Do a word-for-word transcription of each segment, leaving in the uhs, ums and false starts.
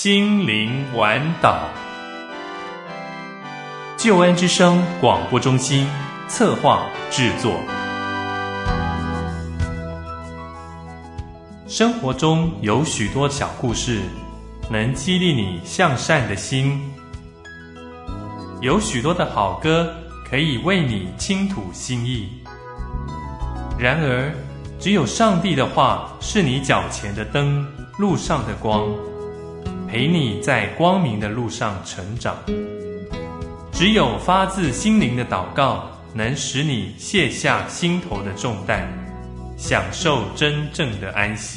心灵玩岛。救恩之声广播中心策划制作。生活中有许多小故事，能激励你向善的心。有许多的好歌可以为你倾吐心意。然而，只有上帝的话是你脚前的灯，路上的光，陪你在光明的路上成长。只有发自心灵的祷告，能使你卸下心头的重担，享受真正的安息。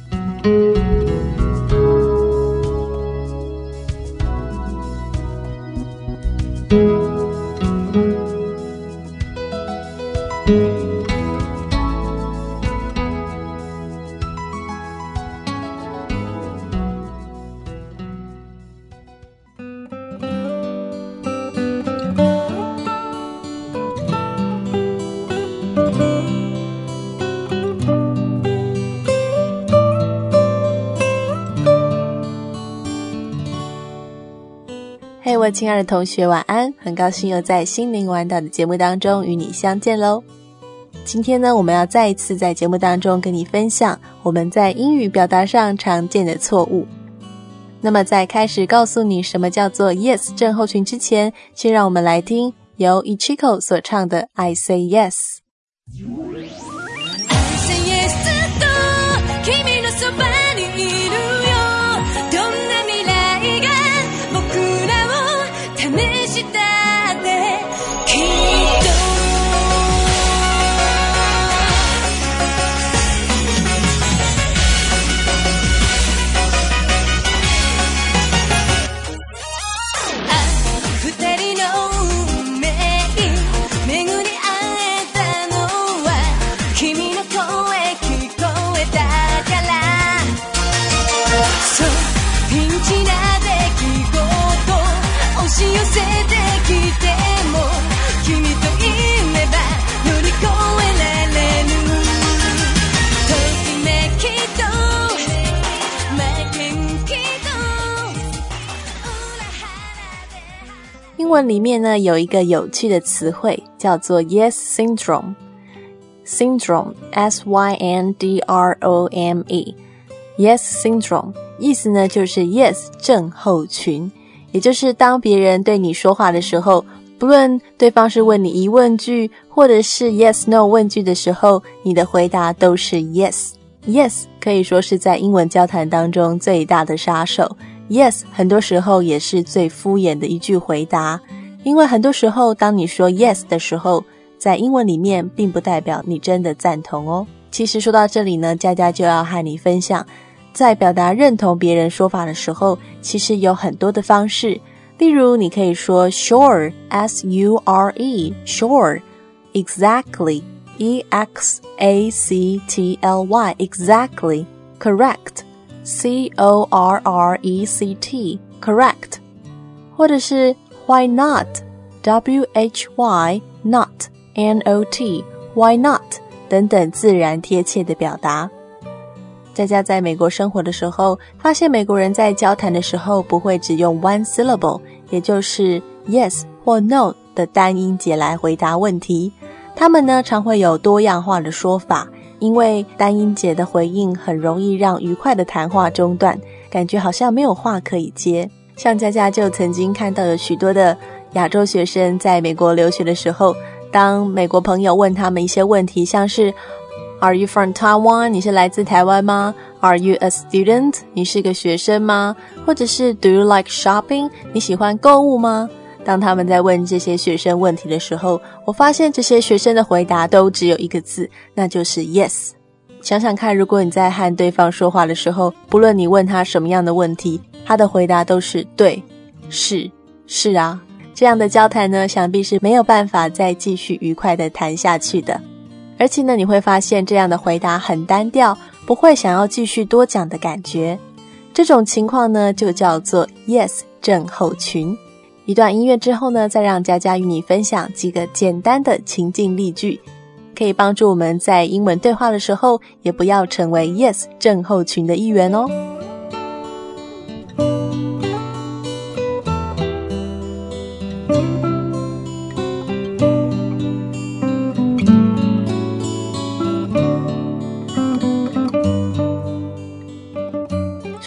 嘿、hey, 我亲爱的同学晚安，很高兴又在心灵玩岛的节目当中与你相见咯。今天呢，我们要再一次在节目当中跟你分享我们在英语表达上常见的错误。那么在开始告诉你什么叫做 yes 症候群之前，先让我们来听由 Ichiko 所唱的 I Say Yes。I say yes to 君のそばにいるよ。どんな未来が僕らを試したってきっと英文里面呢有一个有趣的词汇叫做 Yes Syndrome Syndrome S Y N D R O M E Yes Syndrome 意思呢就是 Yes 症候群，也就是当别人对你说话的时候，不论对方是问你疑问句或者是 Yes No 问句的时候，你的回答都是 Yes Yes 可以说是在英文交谈当中最大的杀手。Yes 很多时候也是最敷衍的一句回答，因为很多时候当你说 Yes 的时候，在英文里面并不代表你真的赞同哦。其实说到这里呢，佳佳就要和你分享，在表达认同别人说法的时候，其实有很多的方式。例如你可以说 Sure S U R E Sure Exactly E X A C T L Y Exactly Correct C O R R E C T Correct 或者是 Why not W H Y Not N O T Why not 等等自然贴切的表达。佳佳在美国生活的时候，发现美国人在交谈的时候不会只用 one syllable 也就是 yes 或 no 的单音节来回答问题，他们呢常会有多样化的说法，因为单音节的回应很容易让愉快的谈话中断，感觉好像没有话可以接。像佳佳就曾经看到有许多的亚洲学生在美国留学的时候，当美国朋友问他们一些问题，像是 Are you from Taiwan? 你是来自台湾吗？ Are you a student? 你是个学生吗？或者是 Do you like shopping? 你喜欢购物吗？当他们在问这些学生问题的时候，我发现这些学生的回答都只有一个字，那就是 yes。 想想看，如果你在和对方说话的时候，不论你问他什么样的问题，他的回答都是对，是，是啊，这样的交谈呢，想必是没有办法再继续愉快的谈下去的。而且呢，你会发现这样的回答很单调，不会想要继续多讲的感觉。这种情况呢，就叫做 yes 症候群。一段音乐之后呢，再让佳佳与你分享几个简单的情境例句，可以帮助我们在英文对话的时候，也不要成为 yes 症候群的一员哦。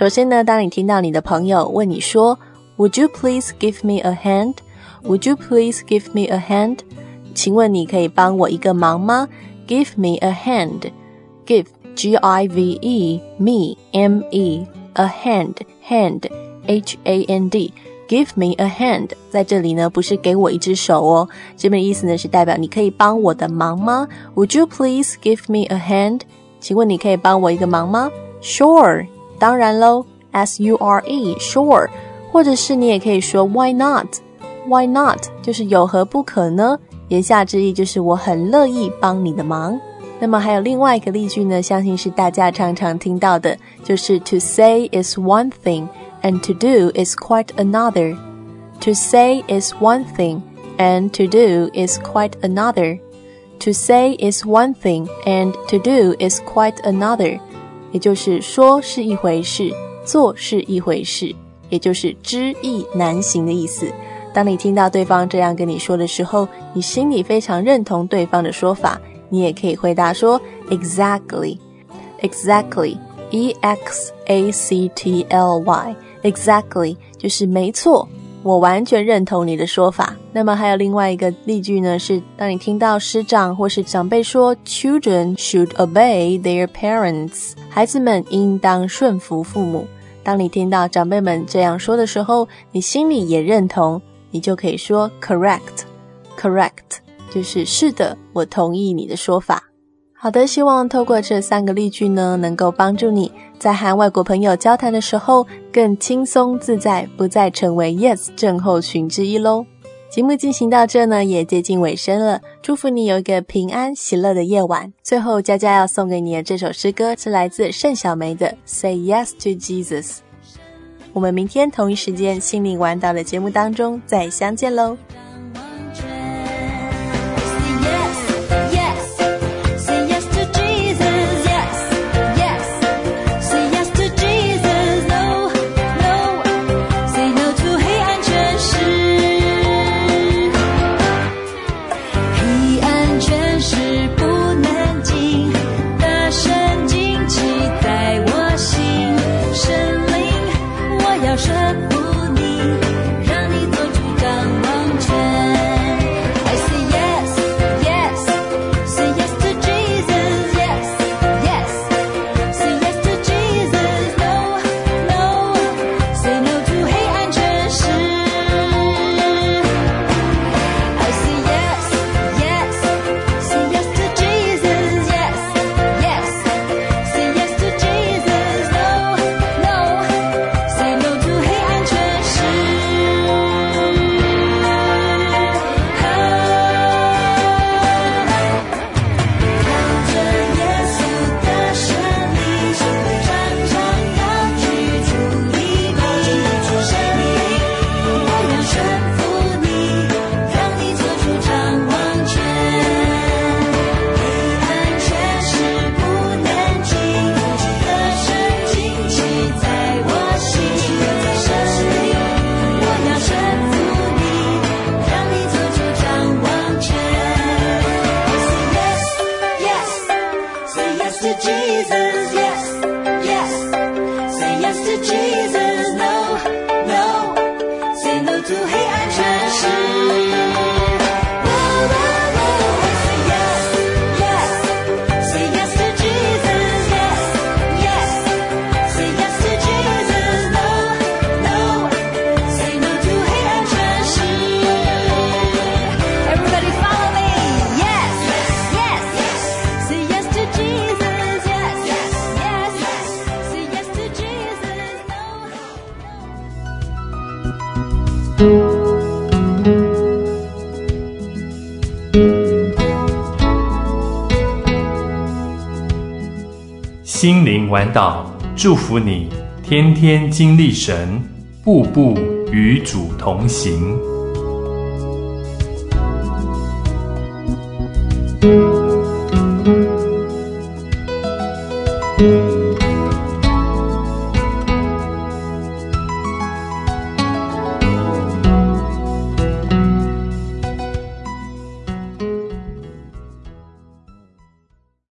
首先呢，当你听到你的朋友问你说 Would you please give me a hand? Would you please give me a hand? 请问你可以帮我一个忙吗？ Give me a hand. Give, G I V E, me, M E, a hand, hand, H A N D. Give me a hand. 在这里呢，不是给我一只手哦，这边的意思呢是代表你可以帮我的忙吗？ Would you please give me a hand? 请问你可以帮我一个忙吗？ Sure, 当然咯 S U R E, sure. 或者是你也可以说 Why not? Why not? 就是有何不可呢？言下之意就是我很乐意帮你的忙。那么还有另外一个例句呢，相信是大家常常听到的，就是 To say is one thing and to do is quite another. To say is one thing and to do is quite another. To say is one thing and to do is quite another. 也就是说是一回事，做是一回事，也就是知易难行的意思。当你听到对方这样跟你说的时候，你心里非常认同对方的说法，你也可以回答说 Exactly. Exactly. E X A C T L Y. Exactly. 就是没错，我完全认同你的说法。那么还有另外一个例句呢，是当你听到师长或是长辈说 Children should obey their parents. 孩子们应当顺服父母。当你听到长辈们这样说的时候，你心里也认同，你就可以说 Correct. Correct. 就是是的，我同意你的说法。好的，希望透过这三个例句呢，能够帮助你在和外国朋友交谈的时候更轻松自在，不再成为 yes 症候群之一咯。节目进行到这呢，也接近尾声了，祝福你有一个平安喜乐的夜晚。最后佳佳要送给你的这首诗歌是来自盛小梅的 Say Yes to Jesus。 我们明天同一时间心灵玩岛的节目当中再相见咯。 心灵玩岛，祝福你天天经历神，步步与主同行。